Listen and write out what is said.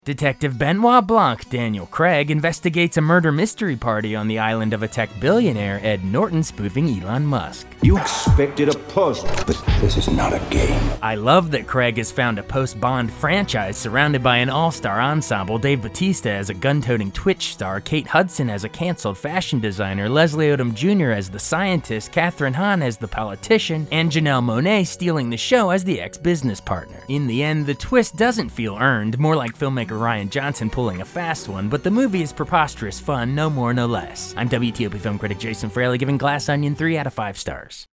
Detective Benoit Blanc, Daniel Craig, investigates a murder mystery party on the island of a tech billionaire, Ed Norton, spoofing Elon Musk. You expected a puzzle, but this is not a game. I love that Craig has found a post-Bond franchise surrounded by an all-star ensemble: Dave Bautista as a gun-toting Twitch star, Kate Hudson as a canceled fashion designer, Leslie Odom Jr. as the scientist, Catherine Hahn as the politician, and Janelle Monáe stealing the show as the ex-business partner. In the end, the twist doesn't feel earned, more like filmmaker Rian Johnson pulling a fast one, but the movie is preposterous fun, no more, no less. I'm WTOP film critic Jason Fraley, giving Glass Onion 3 out of 5 stars.